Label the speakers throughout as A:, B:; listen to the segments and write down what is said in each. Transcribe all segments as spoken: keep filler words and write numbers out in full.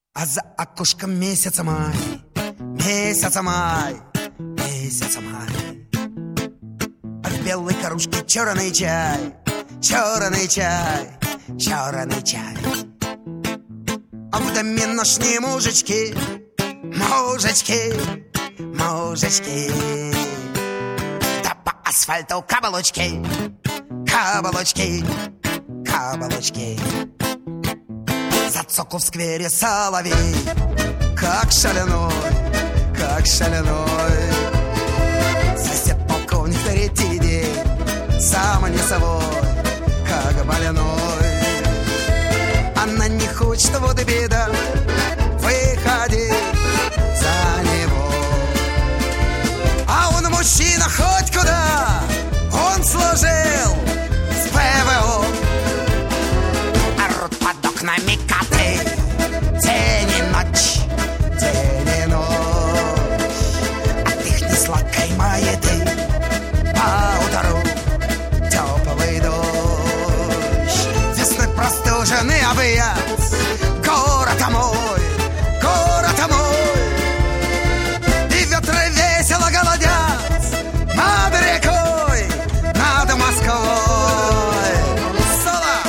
A: А за окошком месяца май, месяца май, месяца май. А в белой кружке черный чай, черный чай, черный чай. А в доме ношни мужички, мужички, мужички. Да по асфальту каблучки, каблучки, каблучки. Зацокал в сквере соловей, как шаляной, как шаляной. Сосед полковник третий день, сам не собой, как больной. Она не хочет, вот и беда, выходи за него. А он мужчина хоть куда, он служил с ПВО. Орут под окнами коты, день и ночь, день и ночь. От их несладкой маяты поутру теплый дождь. Весной простуженный объят, город мой, город мой. И ветры весело голодят над рекой, над Москвой. Соло!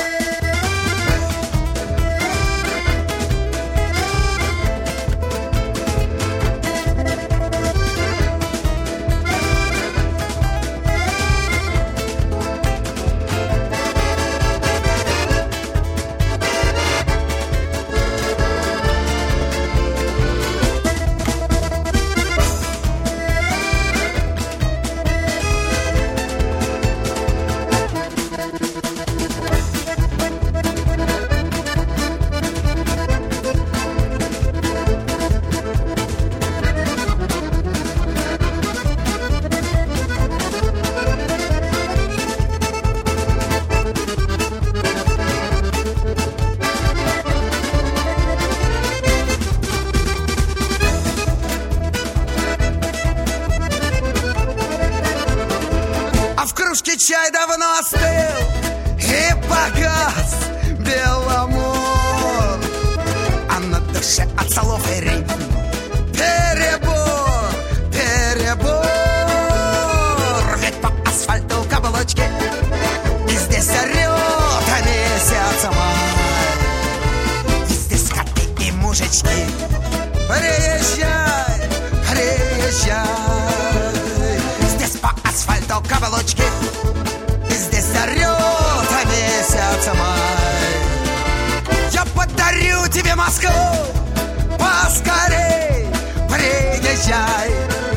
A: А в кружке чай давно остыл и погас беломор. А на душе от солов и ритм перебор, перебор. Ведь по асфальту каблучки, и здесь орет месяц май. И здесь коты и мужички. Приезжай, приезжай. Здесь по асфальту каблучки, и здесь орет месяц май. Я подарю тебе Москву, поскорей приезжай.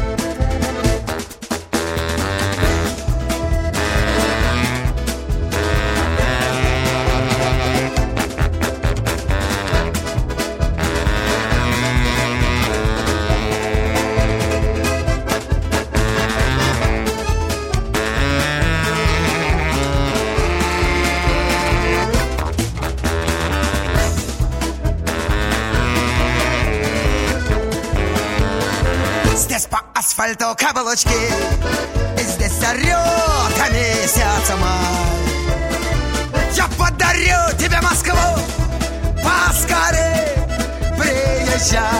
A: Здесь по асфальту каблучки, и здесь орет месяц май. Я подарю тебе Москву, поскорей приезжай.